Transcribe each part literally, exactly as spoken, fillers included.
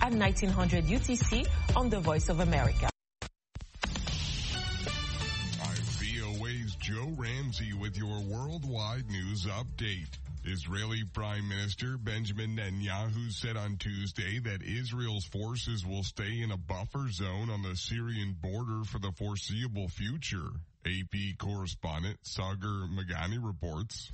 at nineteen hundred U T C on the Voice of America. I'm V O A's Joe Ramsey with your worldwide news update. Israeli Prime Minister Benjamin Netanyahu said on Tuesday that Israel's forces will stay in a buffer zone on the Syrian border for the foreseeable future. A P correspondent Sagar Magani reports.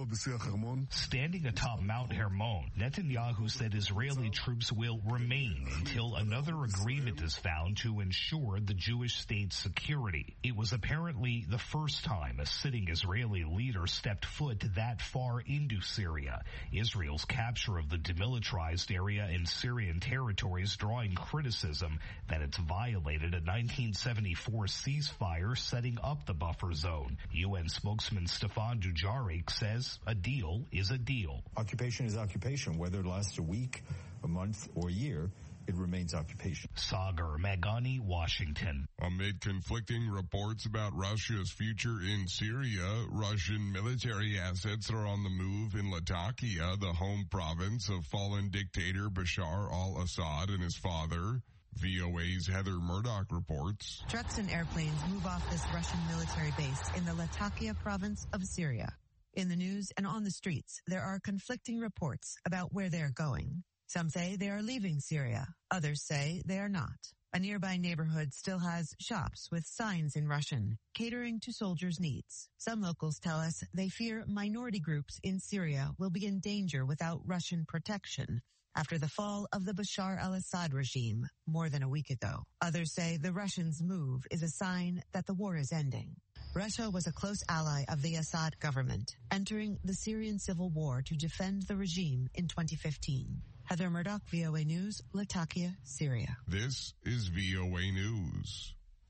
Standing atop Mount Hermon, Netanyahu said Israeli troops will remain until another agreement is found to ensure the Jewish state's security. It was apparently the first time a sitting Israeli leader stepped foot that far into Syria. Israel's capture of the demilitarized area in Syrian territories drawing criticism that it's violated a nineteen seventy-four ceasefire setting up the buffer zone. U N spokesman Stefan Dujarric says a deal is a deal. Occupation is occupation. Whether it lasts a week, a month, or a year, it remains occupation. Sagar Magani, Washington. Amid conflicting reports about Russia's future in Syria, Russian military assets are on the move in Latakia, the home province of fallen dictator Bashar al-Assad and his father. V O A's Heather Murdoch reports. Trucks and airplanes move off this Russian military base in the Latakia province of Syria. In the news and on the streets, there are conflicting reports about where they're going. Some say they are leaving Syria. Others say they are not. A nearby neighborhood still has shops with signs in Russian, catering to soldiers' needs. Some locals tell us they fear minority groups in Syria will be in danger without Russian protection after the fall of the Bashar al-Assad regime more than a week ago. Others say the Russians' move is a sign that the war is ending. Russia was a close ally of the Assad government, entering the Syrian civil war to defend the regime in twenty fifteen. Heather Murdoch, V O A News, Latakia, Syria. This is V O A News.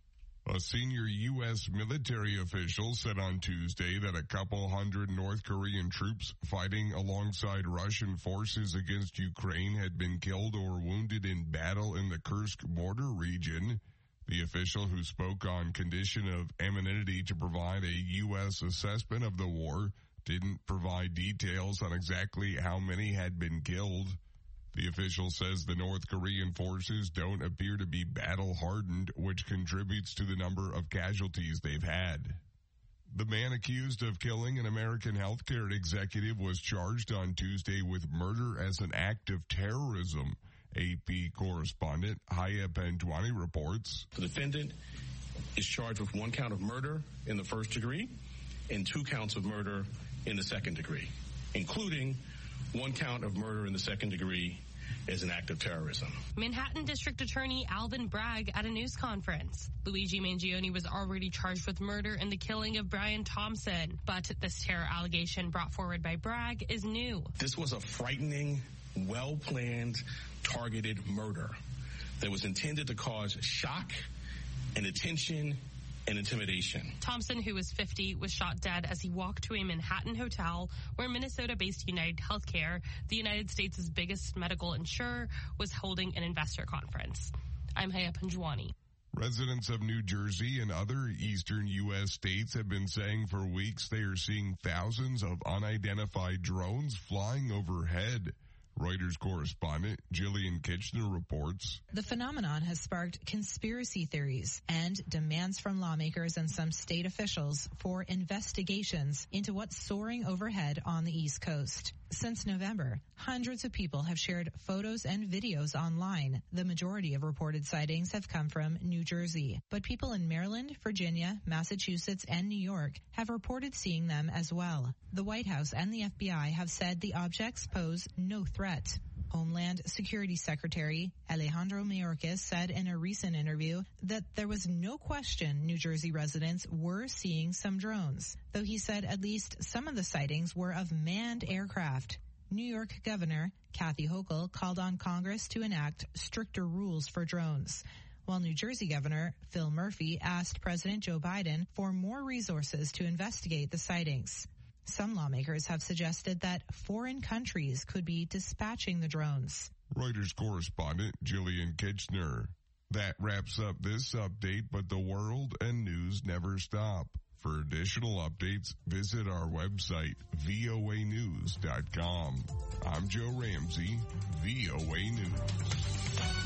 A senior U S military official said on Tuesday that a couple hundred North Korean troops fighting alongside Russian forces against Ukraine had been killed or wounded in battle in the Kursk border region. The official, who spoke on condition of anonymity to provide a U S assessment of the war, didn't provide details on exactly how many had been killed. The official says the North Korean forces don't appear to be battle-hardened, which contributes to the number of casualties they've had. The man accused of killing an American healthcare executive was charged on Tuesday with murder as an act of terrorism. A P correspondent Haya Panjwani reports. The defendant is charged with one count of murder in the first degree and two counts of murder in the second degree, including one count of murder in the second degree as an act of terrorism. Manhattan District Attorney Alvin Bragg at a news conference. Luigi Mangione was already charged with murder in the killing of Brian Thompson, but this terror allegation brought forward by Bragg is new. This was a frightening, well-planned, targeted murder that was intended to cause shock and attention and intimidation. Thompson, who was fifty, was shot dead as he walked to a Manhattan hotel where Minnesota-based United Healthcare, the United States' biggest medical insurer, was holding an investor conference. I'm Haya Panjwani. Residents of New Jersey and other eastern U S states have been saying for weeks they are seeing thousands of unidentified drones flying overhead. Reuters correspondent Jillian Kitchener reports. The phenomenon has sparked conspiracy theories and demands from lawmakers and some state officials for investigations into what's soaring overhead on the East Coast. Since November, hundreds of people have shared photos and videos online. The majority of reported sightings have come from New Jersey, but people in Maryland, Virginia, Massachusetts, and New York have reported seeing them as well. The White House and the F B I have said the objects pose no threat. Homeland Security Secretary Alejandro Mayorkas said in a recent interview that there was no question New Jersey residents were seeing some drones, though he said at least some of the sightings were of manned aircraft. New York Governor Kathy Hochul called on Congress to enact stricter rules for drones, while New Jersey Governor Phil Murphy asked President Joe Biden for more resources to investigate the sightings. Some lawmakers have suggested that foreign countries could be dispatching the drones. Reuters correspondent Jillian Kitchener. That wraps up this update, but the world and news never stop. For additional updates, visit our website, V O A news dot com. I'm Joe Ramsey, V O A News.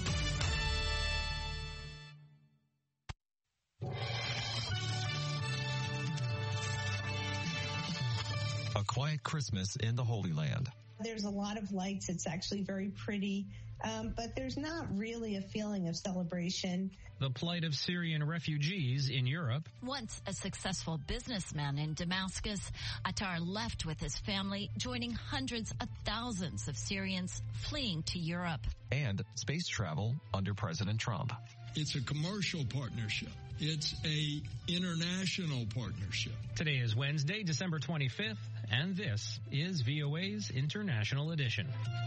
quiet Christmas in the Holy Land. There's a lot of lights. It's actually very pretty, um, but there's not really a feeling of celebration. The plight of Syrian refugees in Europe. Once a successful businessman in Damascus, Attar left with his family, joining hundreds of thousands of Syrians fleeing to Europe. And space travel under President Trump. It's a commercial partnership. It's a international partnership. Today is Wednesday, December twenty-fifth, and this is V O A's International Edition.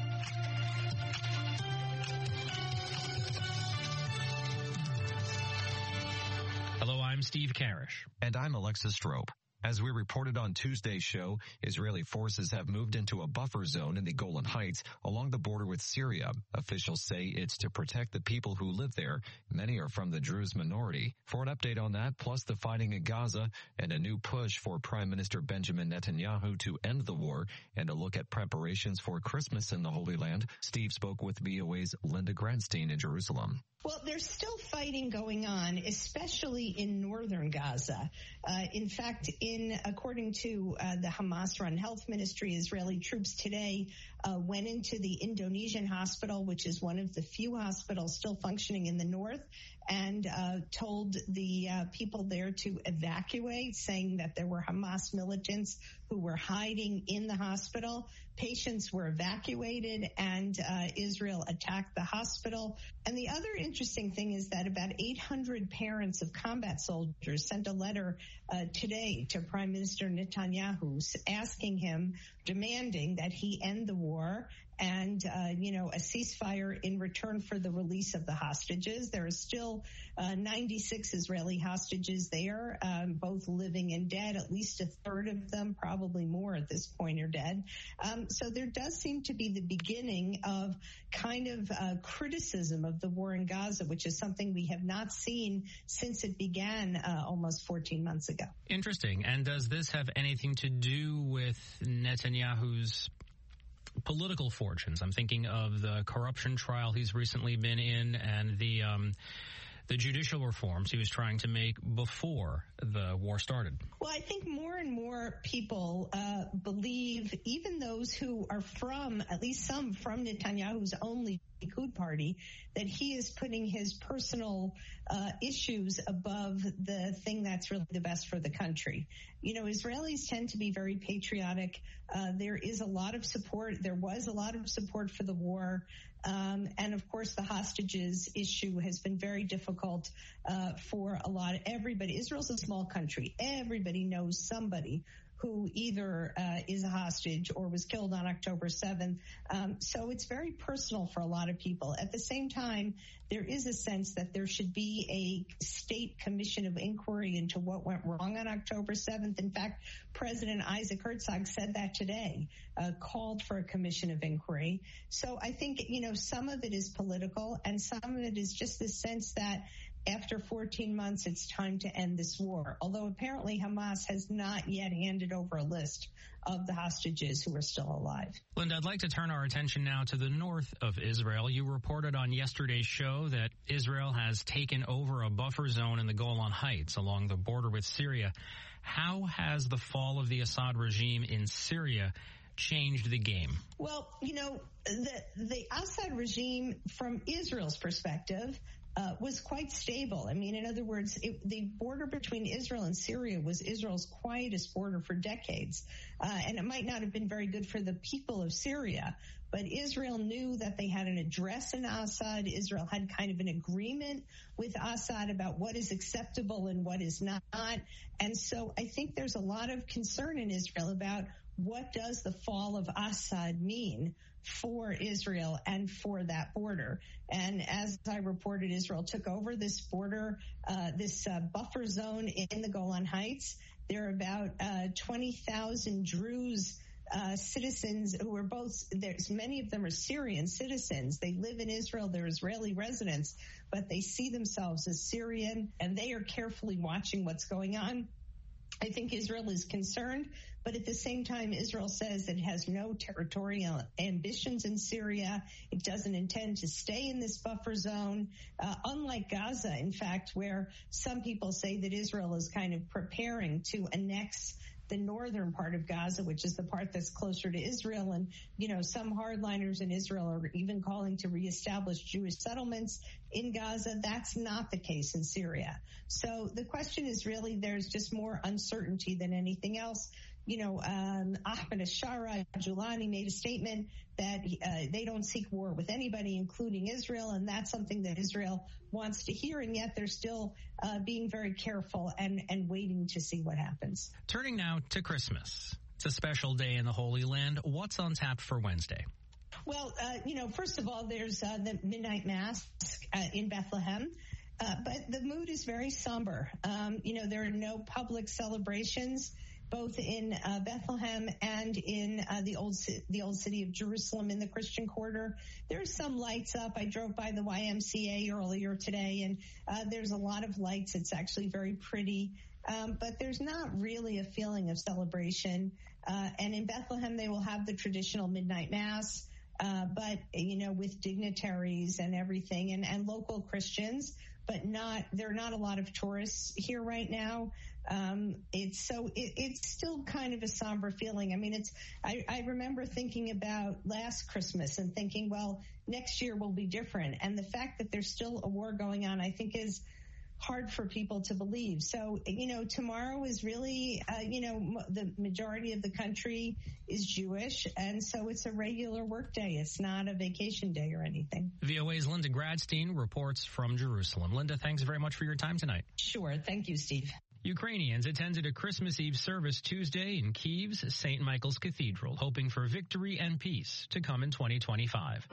Hello, I'm Steve Karish. And I'm Alexis Strope. As we reported on Tuesday's show, Israeli forces have moved into a buffer zone in the Golan Heights along the border with Syria. Officials say it's to protect the people who live there. Many are from the Druze minority. For an update on that, plus the fighting in Gaza and a new push for Prime Minister Benjamin Netanyahu to end the war and a look at preparations for Christmas in the Holy Land, Steve spoke with V O A's Linda Gradstein in Jerusalem. Well, there's still fighting going on, especially in northern Gaza. Uh, in fact, in according to uh, the Hamas-run health ministry, Israeli troops today uh, went into the Indonesian hospital, which is one of the few hospitals still functioning in the north, and uh, told the uh, people there to evacuate, saying that there were Hamas militants who were hiding in the hospital. Patients were evacuated, and uh, Israel attacked the hospital. And the other interesting thing is that about eight hundred parents of combat soldiers sent a letter uh, today to Prime Minister Netanyahu asking him, demanding that he end the war and, uh, you know, a ceasefire in return for the release of the hostages. There are still uh, ninety-six Israeli hostages there, um, both living and dead. At least a third of them, probably more at this point, are dead. Um, so there does seem to be the beginning of kind of uh, criticism of the war in Gaza, which is something we have not seen since it began uh, almost fourteen months ago. Interesting. And does this have anything to do with Netanyahu's political fortunes? I'm thinking of the corruption trial he's recently been in and the um, the judicial reforms he was trying to make before the war started. Well, I think more and more people uh, believe, even those who are from, at least some from Netanyahu's own Likud party, that he is putting his personal uh, issues above the thing that's really the best for the country. You know, Israelis tend to be very patriotic. Uh, there is a lot of support. There was a lot of support for the war. Um, and of course, the hostages issue has been very difficult uh, for a lot of everybody. Israel's a small country. Everybody knows somebody who either uh, is a hostage or was killed on October seventh. Um, so it's very personal for a lot of people. At the same time, there is a sense that there should be a state commission of inquiry into what went wrong on October seventh. In fact, President Isaac Herzog said that today, uh, called for a commission of inquiry. So I think, you know, some of it is political and some of it is just the sense that after fourteen months, it's time to end this war. Although apparently Hamas has not yet handed over a list of the hostages who are still alive. Linda, I'd like to turn our attention now to the north of Israel. You reported on yesterday's show that Israel has taken over a buffer zone in the Golan Heights along the border with Syria. How has the fall of the Assad regime in Syria changed the game? Well, you know, the, the Assad regime, from Israel's perspective, Uh, was quite stable. I mean, in other words, it, the border between Israel and Syria was Israel's quietest border for decades. Uh, and it might not have been very good for the people of Syria, but Israel knew that they had an address in Assad. Israel had kind of an agreement with Assad about what is acceptable and what is not. And so I think there's a lot of concern in Israel about what does the fall of Assad mean for Israel and for that border. And as I reported, Israel took over this border, uh, this uh, buffer zone in the Golan Heights. There are about uh, twenty thousand Druze uh, citizens who are both, there's many of them are Syrian citizens. They live in Israel. They're Israeli residents, but they see themselves as Syrian, and they are carefully watching what's going on. I think Israel is concerned, but at the same time, Israel says that it has no territorial ambitions in Syria. It doesn't intend to stay in this buffer zone, uh, unlike Gaza, in fact, where some people say that Israel is kind of preparing to annex the northern part of Gaza, which is the part that's closer to Israel. And, you know, some hardliners in Israel are even calling to reestablish Jewish settlements in Gaza. That's not the case in Syria. So the question is really, there's just more uncertainty than anything else. You know, um, Ahmed Ashara Julani made a statement that uh, they don't seek war with anybody, including Israel, and that's something that Israel wants to hear, and yet they're still uh, being very careful and, and waiting to see what happens. Turning now to Christmas. It's a special day in the Holy Land. What's on tap for Wednesday? Well, uh, you know, first of all, there's uh, the midnight mass uh, in Bethlehem. Uh, but the mood is very somber. Um, you know, there are no public celebrations, both in uh, Bethlehem and in uh, the old the old city of Jerusalem in the Christian quarter. There's some lights up. I drove by the Y M C A earlier today, and uh, there's a lot of lights. It's actually very pretty, um, but there's not really a feeling of celebration. Uh, and in Bethlehem, they will have the traditional midnight mass, uh, but, you know, with dignitaries and everything, and, and local Christians, but not, there are not a lot of tourists here right now. Um, it's so, it, it's still kind of a somber feeling. I mean, it's, I, I remember thinking about last Christmas and thinking, well, next year will be different. And the fact that there's still a war going on, I think is hard for people to believe. So, you know, tomorrow is really, uh, you know, m- the majority of the country is Jewish. And so it's a regular work day. It's not a vacation day or anything. V O A's Linda Gradstein reports from Jerusalem. Linda, thanks very much for your time tonight. Sure. Thank you, Steve. Ukrainians attended a Christmas Eve service Tuesday in Kyiv's Saint Michael's Cathedral, hoping for victory and peace to come in twenty twenty-five.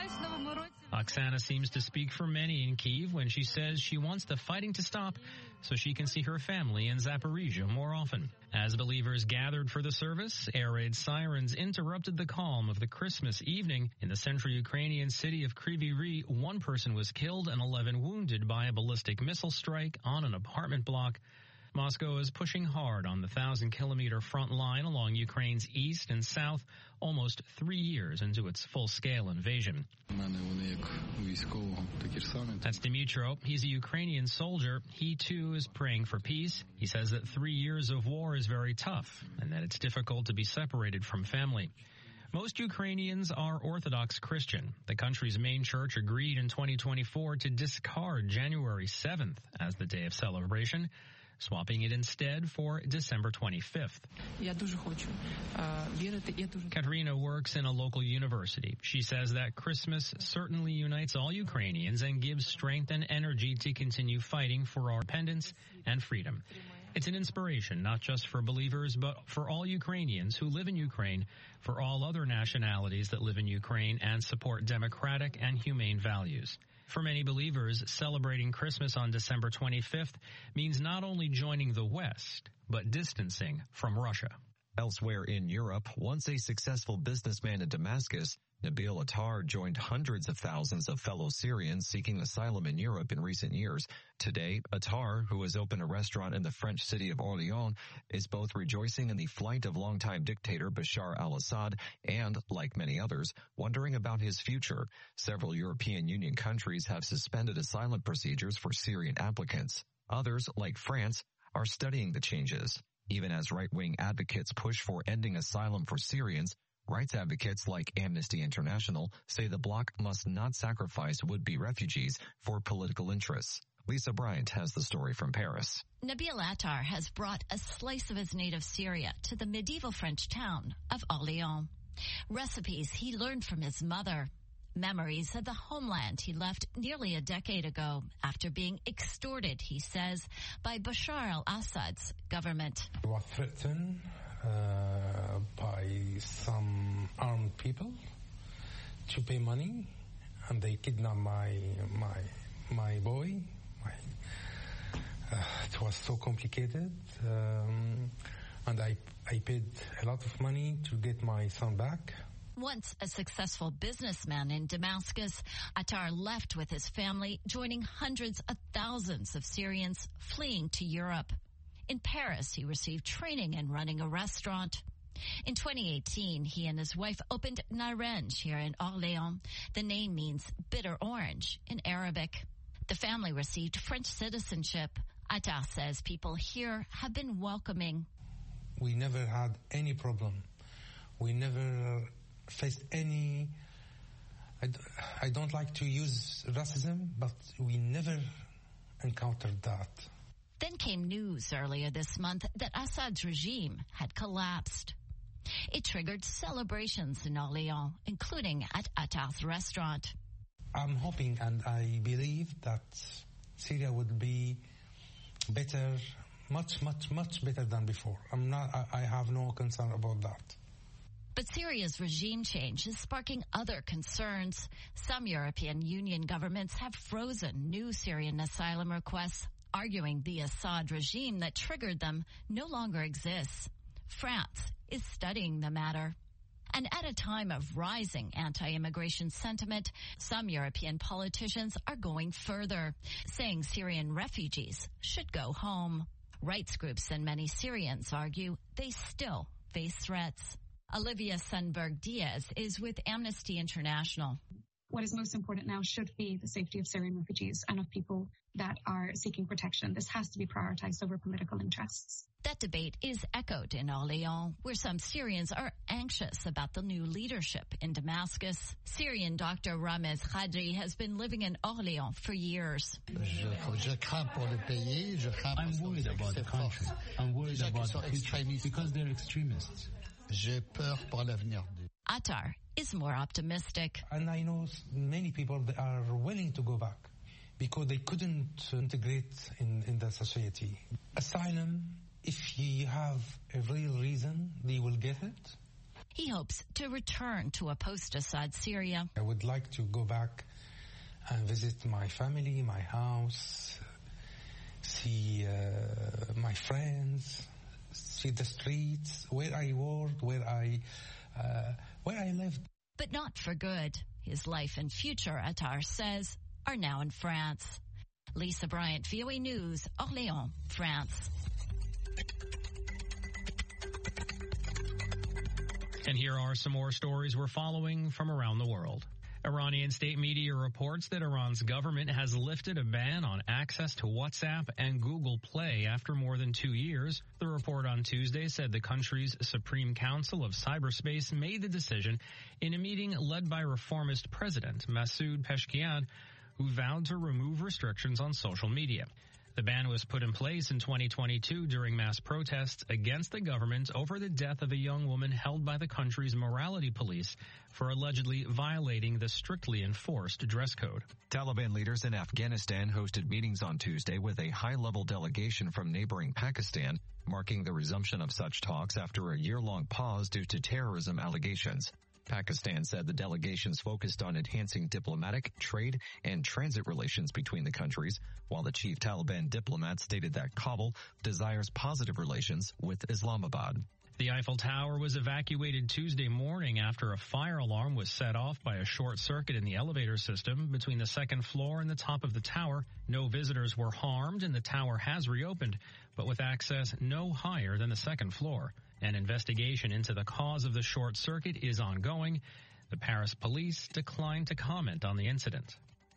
Oksana seems to speak for many in Kyiv when she says she wants the fighting to stop so she can see her family in Zaporizhia more often. As believers gathered for the service, air raid sirens interrupted the calm of the Christmas evening. In the central Ukrainian city of Kryvyi Rih, one person was killed and eleven wounded by a ballistic missile strike on an apartment block. Moscow is pushing hard on the thousand-kilometer front line along Ukraine's east and south, almost three years into its full-scale invasion. That's Dmytro. He's a Ukrainian soldier. He, too, is praying for peace. He says that three years of war is very tough and that it's difficult to be separated from family. Most Ukrainians are Orthodox Christian. The country's main church agreed in twenty twenty-four to discard January seventh as the day of celebration, swapping it instead for December twenty-fifth. Katerina works in a local university. She says that Christmas certainly unites all Ukrainians and gives strength and energy to continue fighting for our independence and freedom. It's an inspiration not just for believers, but for all Ukrainians who live in Ukraine, for all other nationalities that live in Ukraine and support democratic and humane values. For many believers, celebrating Christmas on December twenty-fifth means not only joining the West, but distancing from Russia. Elsewhere in Europe, once a successful businessman in Damascus, Nabil Attar joined hundreds of thousands of fellow Syrians seeking asylum in Europe in recent years. Today, Attar, who has opened a restaurant in the French city of Orléans, is both rejoicing in the flight of longtime dictator Bashar al-Assad and, like many others, wondering about his future. Several European Union countries have suspended asylum procedures for Syrian applicants. Others, like France, are studying the changes. Even as right-wing advocates push for ending asylum for Syrians, rights advocates like Amnesty International say the bloc must not sacrifice would-be refugees for political interests. Lisa Bryant has the story from Paris. Nabil Attar has brought a slice of his native Syria to the medieval French town of Orléans. Recipes he learned from his mother. Memories of the homeland he left nearly a decade ago after being extorted, he says, by Bashar al-Assad's government. We were threatened uh, by some armed people to pay money, and they kidnapped my my my boy. My, uh, it was so complicated, um, and I I paid a lot of money to get my son back. Once a successful businessman in Damascus, Attar left with his family, joining hundreds of thousands of Syrians fleeing to Europe. In Paris, he received training in running a restaurant. In twenty eighteen, he and his wife opened Naranj here in Orléans. The name means bitter orange in Arabic. The family received French citizenship. Attar says people here have been welcoming. we never had any problem. We never faced any, I, I don't like to use racism, but we never encountered that. Then came news earlier this month that Assad's regime had collapsed. It triggered celebrations in Orléans, including at Attar's restaurant. I'm hoping and I believe that Syria would be better, much, much, much better than before. I'm not, I, I have no concern about that. But Syria's regime change is sparking other concerns. Some European Union governments have frozen new Syrian asylum requests, arguing the Assad regime that triggered them no longer exists. France is studying the matter. And at a time of rising anti-immigration sentiment, some European politicians are going further, saying Syrian refugees should go home. Rights groups and many Syrians argue they still face threats. Olivia Sundberg-Diaz is with Amnesty International. What is most important now should be the safety of Syrian refugees and of people that are seeking protection. This has to be prioritized over political interests. That debate is echoed in Orléans, where some Syrians are anxious about the new leadership in Damascus. Syrian doctor Ramez Khadri has been living in Orléans for years. I'm worried about the country. I'm worried about the future because they're extremists. Attar is more optimistic. And I know many people that are willing to go back because they couldn't integrate in, in the society. Asylum, if you have a real reason, they will get it. He hopes to return to a post-Assad Syria. I would like to go back and visit my family, my house, see uh, my friends, see the streets, where I work, where I uh, where I lived. But not for good. His life and future, Attar says, are now in France. Lisa Bryant, V O A News, Orléans, France. And here are some more stories we're following from around the world. Iranian state media reports that Iran's government has lifted a ban on access to WhatsApp and Google Play after more than two years. The report on Tuesday said the country's Supreme Council of Cyberspace made the decision in a meeting led by reformist President Masoud Pezeshkian, who vowed to remove restrictions on social media. The ban was put in place in twenty twenty-two during mass protests against the government over the death of a young woman held by the country's morality police for allegedly violating the strictly enforced dress code. Taliban leaders in Afghanistan hosted meetings on Tuesday with a high-level delegation from neighboring Pakistan, marking the resumption of such talks after a year-long pause due to terrorism allegations. Pakistan said the delegations focused on enhancing diplomatic, trade, and transit relations between the countries, while the chief Taliban diplomat stated that Kabul desires positive relations with Islamabad. The Eiffel Tower was evacuated Tuesday morning after a fire alarm was set off by a short circuit in the elevator system between the second floor and the top of the tower. No visitors were harmed and the tower has reopened, but with access no higher than the second floor. An investigation into the cause of the short circuit is ongoing. The Paris police declined to comment on the incident.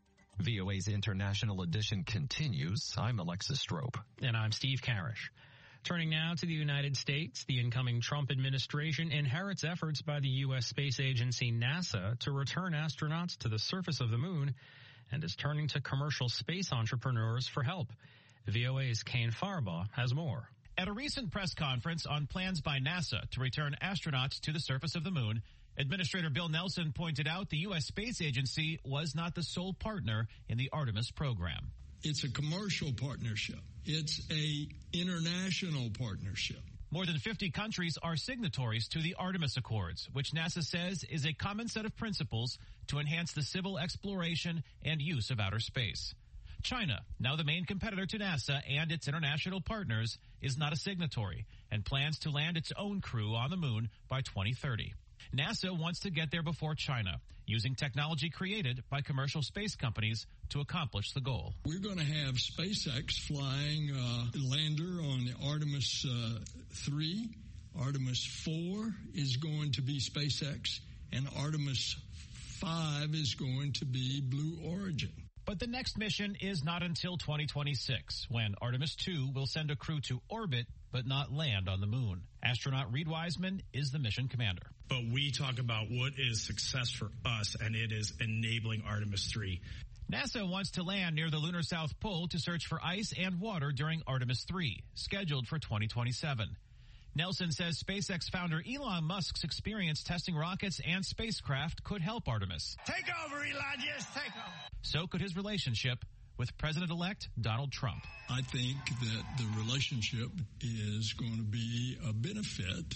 V O A's International Edition continues. I'm Alexis Strope. And I'm Steve Karish. Turning now to the United States, the incoming Trump administration inherits efforts by the U S space agency NASA to return astronauts to the surface of the moon and is turning to commercial space entrepreneurs for help. V O A's Kane Farbaugh has more. At a recent press conference on plans by NASA to return astronauts to the surface of the moon, Administrator Bill Nelson pointed out the U S Space Agency was not the sole partner in the Artemis program. It's a commercial partnership. It's a international partnership. More than fifty countries are signatories to the Artemis Accords, which NASA says is a common set of principles to enhance the civil exploration and use of outer space. China, now the main competitor to NASA and its international partners, is not a signatory and plans to land its own crew on the moon by twenty thirty. NASA wants to get there before China, using technology created by commercial space companies to accomplish the goal. We're going to have SpaceX flying a lander on the Artemis uh, three. Artemis four is going to be SpaceX, and Artemis five is going to be Blue Origin. But the next mission is not until twenty twenty-six, when Artemis two will send a crew to orbit but not land on the moon. Astronaut Reed Wiseman is the mission commander. But we talk about what is success for us, and it is enabling Artemis three. NASA wants to land near the lunar South Pole to search for ice and water during Artemis three, scheduled for twenty twenty-seven. Nelson says SpaceX founder Elon Musk's experience testing rockets and spacecraft could help Artemis. Take over, Elon. Yes, take over. So could his relationship with President-elect Donald Trump. I think that the relationship is going to be a benefit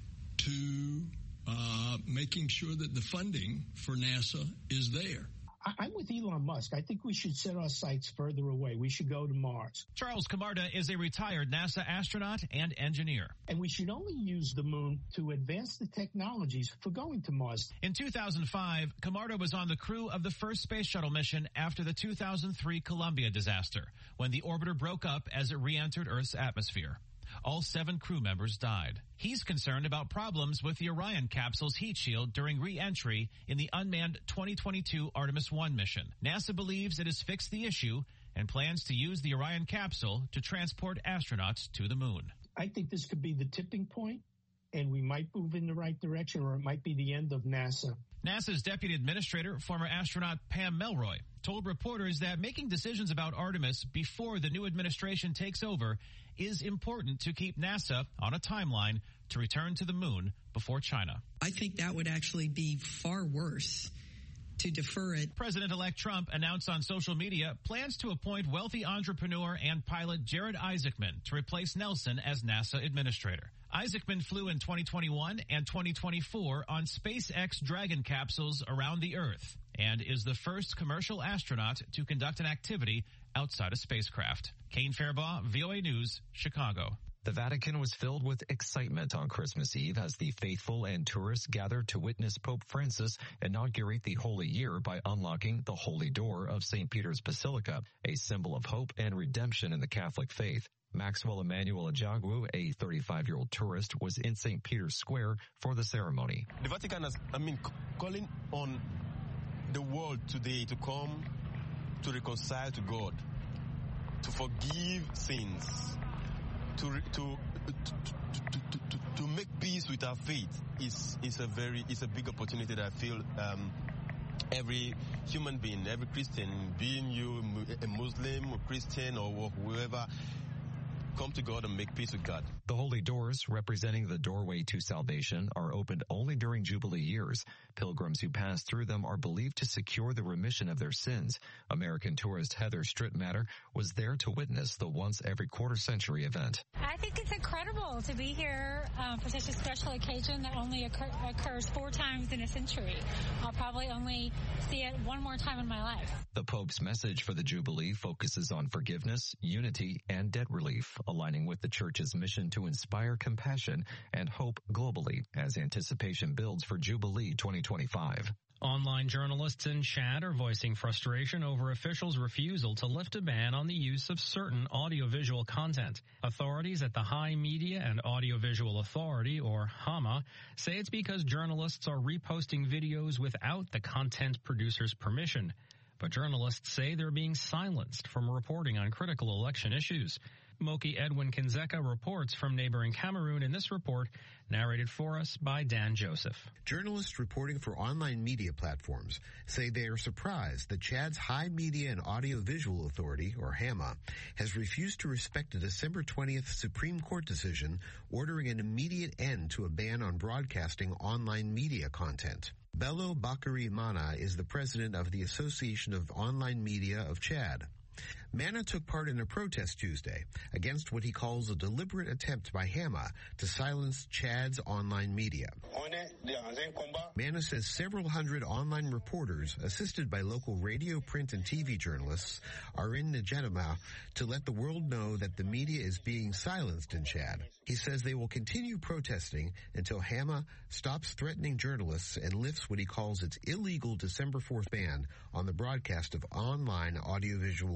to uh, making sure that the funding for NASA is there. I'm with Elon Musk. I think we should set our sights further away. We should go to Mars. Charles Camarda is a retired NASA astronaut and engineer. And we should only use the moon to advance the technologies for going to Mars. In two thousand five, Camarda was on the crew of the first space shuttle mission after the two thousand three Columbia disaster, when the orbiter broke up as it re-entered Earth's atmosphere. All seven crew members died. He's concerned about problems with the Orion capsule's heat shield during re-entry in the unmanned twenty twenty-two Artemis one mission. NASA believes it has fixed the issue and plans to use the Orion capsule to transport astronauts to the moon. I think this could be the tipping point, and we might move in the right direction, or it might be the end of NASA. NASA's deputy administrator, former astronaut Pam Melroy, told reporters that making decisions about Artemis before the new administration takes over is important to keep NASA on a timeline to return to the moon before China. I think that would actually be far worse to defer it. President-elect Trump announced on social media plans to appoint wealthy entrepreneur and pilot Jared Isaacman to replace Nelson as NASA administrator. Isaacman flew in twenty twenty-one and twenty twenty-four on SpaceX Dragon capsules around the Earth and is the first commercial astronaut to conduct an activity outside a spacecraft. Kane Fairbaugh, V O A News, Chicago. The Vatican was filled with excitement on Christmas Eve as the faithful and tourists gathered to witness Pope Francis inaugurate the Holy Year by unlocking the Holy Door of Saint Peter's Basilica, a symbol of hope and redemption in the Catholic faith. Maxwell Emmanuel Ajagwu, a thirty-five-year-old tourist, was in Saint Peter's Square for the ceremony. The Vatican has, I mean, calling on the world today to come to reconcile to God, to forgive sins, to to to, to, to, to, to make peace with our faith is is a very is a big opportunity that I feel um, every human being, every Christian, being you a Muslim, a Christian, or whoever, come to God and make peace with God. The holy doors, representing the doorway to salvation, are opened only during Jubilee years. Pilgrims who pass through them are believed to secure the remission of their sins. American tourist Heather Strittmatter was there to witness the once every quarter century event. I think it's incredible to be here um, for such a special occasion that only occur- occurs four times in a century. I'll probably only see it one more time in my life. The Pope's message for the Jubilee focuses on forgiveness, unity, and debt relief, aligning with the Church's mission to inspire compassion and hope globally as anticipation builds for Jubilee twenty twenty-five. Online journalists in Chad are voicing frustration over officials' refusal to lift a ban on the use of certain audiovisual content. Authorities at the High Media and Audiovisual Authority, or HAMA, say it's because journalists are reposting videos without the content producer's permission. But journalists say they're being silenced from reporting on critical election issues. Moki Edwin Kinzeka reports from neighboring Cameroon in this report, narrated for us by Dan Joseph. Journalists reporting for online media platforms say they are surprised that Chad's High Media and Audiovisual Authority, or HAMA, has refused to respect a December twentieth Supreme Court decision ordering an immediate end to a ban on broadcasting online media content. Bello Bakary Mana is the president of the Association of Online Media of Chad. Mana took part in a protest Tuesday against what he calls a deliberate attempt by HAMA to silence Chad's online media. Mana says several hundred online reporters, assisted by local radio, print, and T V journalists, are in N'Djamena to let the world know that the media is being silenced in Chad. He says they will continue protesting until HAMA stops threatening journalists and lifts what he calls its illegal December fourth ban on the broadcast of online audiovisual content.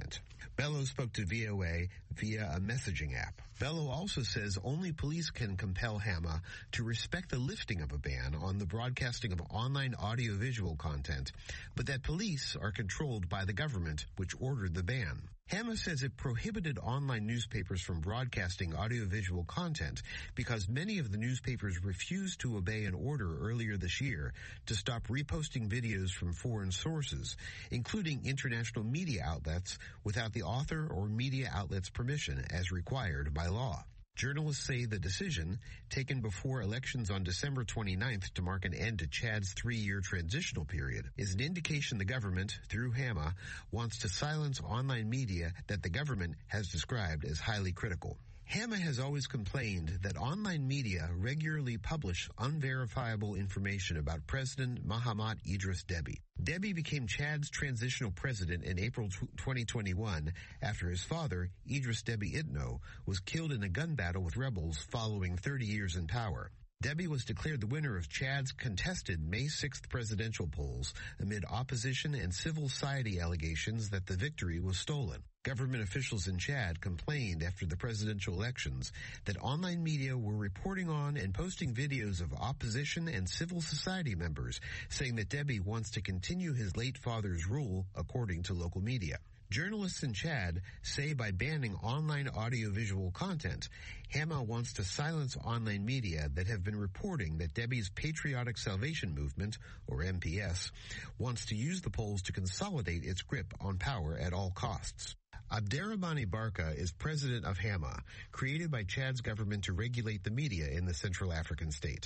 content. Bello spoke to V O A via a messaging app. Bello also says only police can compel Hama to respect the lifting of a ban on the broadcasting of online audiovisual content, but that police are controlled by the government, which ordered the ban. Hama says it prohibited online newspapers from broadcasting audiovisual content because many of the newspapers refused to obey an order earlier this year to stop reposting videos from foreign sources, including international media outlets, without the author or media outlet's permission as required by law. Journalists say the decision, taken before elections on December twenty-ninth to mark an end to Chad's three-year transitional period, is an indication the government, through Hama, wants to silence online media that the government has described as highly critical. Hama has always complained that online media regularly publish unverifiable information about President Mahamat Idris Deby. Deby became Chad's transitional president in April twenty twenty-one after his father, Idris Deby Itno, was killed in a gun battle with rebels following thirty years in power. Deby was declared the winner of Chad's contested May sixth presidential polls amid opposition and civil society allegations that the victory was stolen. Government officials in Chad complained after the presidential elections that online media were reporting on and posting videos of opposition and civil society members, saying that Deby wants to continue his late father's rule, according to local media. Journalists in Chad say by banning online audiovisual content, Hama wants to silence online media that have been reporting that Deby's Patriotic Salvation Movement, or M P S, wants to use the polls to consolidate its grip on power at all costs. Abderrahmane Barka is president of Hama, created by Chad's government to regulate the media in the Central African state.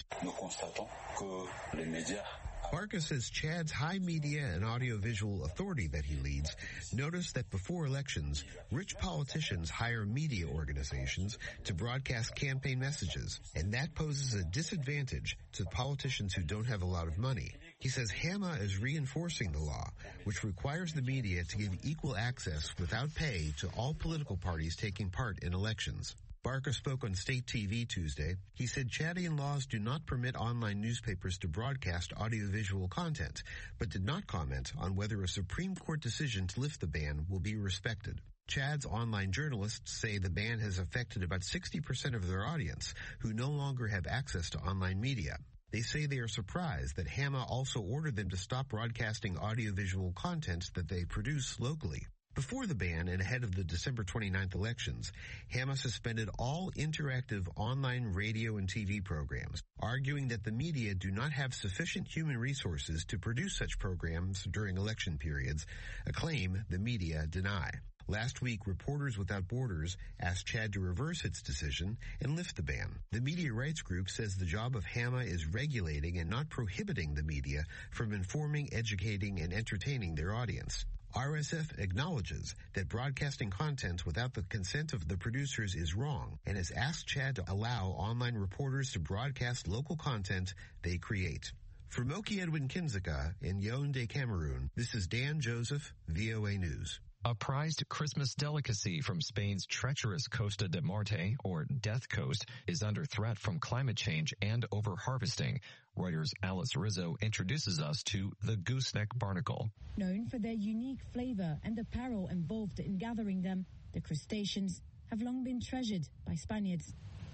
Barka says Chad's high media and audiovisual authority that he leads noticed that before elections, rich politicians hire media organizations to broadcast campaign messages, and that poses a disadvantage to politicians who don't have a lot of money. He says Hama is reinforcing the law, which requires the media to give equal access without pay to all political parties taking part in elections. Barka spoke on state T V Tuesday. He said Chadian laws do not permit online newspapers to broadcast audiovisual content, but did not comment on whether a Supreme Court decision to lift the ban will be respected. Chad's online journalists say the ban has affected about sixty percent of their audience, who no longer have access to online media. They say they are surprised that Hama also ordered them to stop broadcasting audiovisual content that they produce locally. Before the ban and ahead of the December twenty-ninth elections, Hama suspended all interactive online radio and T V programs, arguing that the media do not have sufficient human resources to produce such programs during election periods, a claim the media deny. Last week, Reporters Without Borders asked Chad to reverse its decision and lift the ban. The media rights group says the job of Hama is regulating and not prohibiting the media from informing, educating, and entertaining their audience. R S F acknowledges that broadcasting content without the consent of the producers is wrong and has asked Chad to allow online reporters to broadcast local content they create. For Moki Edwin Kinzeka in Yaoundé, Cameroon, this is Dan Joseph, V O A News. A prized Christmas delicacy from Spain's treacherous Costa de Morte, or Death Coast, is under threat from climate change and over-harvesting. Reuters' Alice Rizzo introduces us to the gooseneck barnacle. Known for their unique flavor and the peril involved in gathering them, the crustaceans have long been treasured by Spaniards.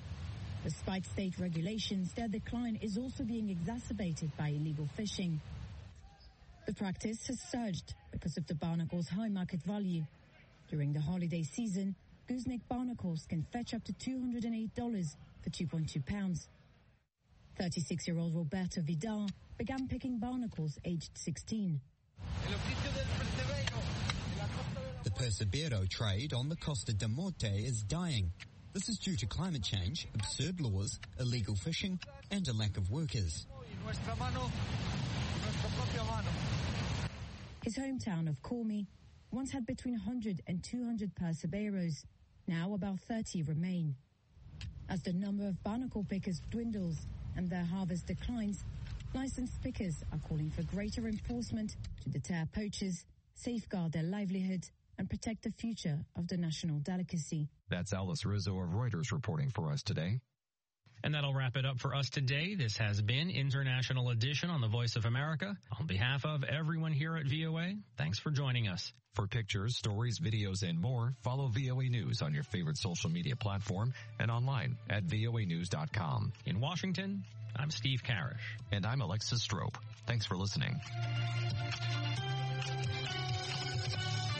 Despite state regulations, their decline is also being exacerbated by illegal fishing. The practice has surged because of the barnacle's high market value. During the holiday season, gooseneck barnacles can fetch up to two hundred eight dollars for two point two pounds. thirty-six-year-old Roberto Vidal began picking barnacles aged sixteen. The Persevero trade on the Costa de Morte is dying. This is due to climate change, absurd laws, illegal fishing, and a lack of workers. His hometown of Cormi once had between one hundred and two hundred Perseveros. Now about thirty remain. As the number of barnacle pickers dwindles and their harvest declines, licensed pickers are calling for greater enforcement to deter poachers, safeguard their livelihood, and protect the future of the national delicacy. That's Alice Rizzo of Reuters reporting for us today. And that'll wrap it up for us today. This has been International Edition on the Voice of America. On behalf of everyone here at V O A, thanks for joining us. For pictures, stories, videos, and more, follow V O A News on your favorite social media platform and online at V O A news dot com. In Washington, I'm Steve Karish. And I'm Alexis Strope. Thanks for listening.